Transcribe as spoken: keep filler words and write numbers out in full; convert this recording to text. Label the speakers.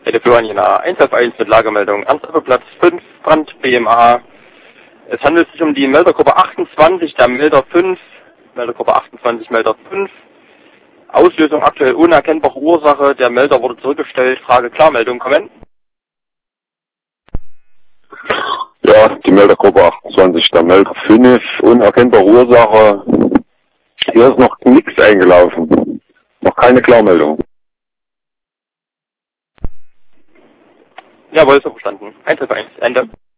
Speaker 1: Telefon Jena eins auf eins mit Lagermeldung Ernsthaftplatz fünf, Brand B M A. Es handelt sich um die Meldergruppe achtundzwanzig, der Melder fünf, Meldergruppe achtundzwanzig, Melder fünf. Auslösung aktuell unerkennbare Ursache, der Melder wurde zurückgestellt. Frage Klarmeldung, kommen.
Speaker 2: Ja, die Meldergruppe achtundzwanzig, der Melder fünf, unerkennbare Ursache. Hier ist noch nichts eingelaufen. Noch keine Klarmeldung.
Speaker 1: Jawohl, so verstanden. eins auf eins, Ende.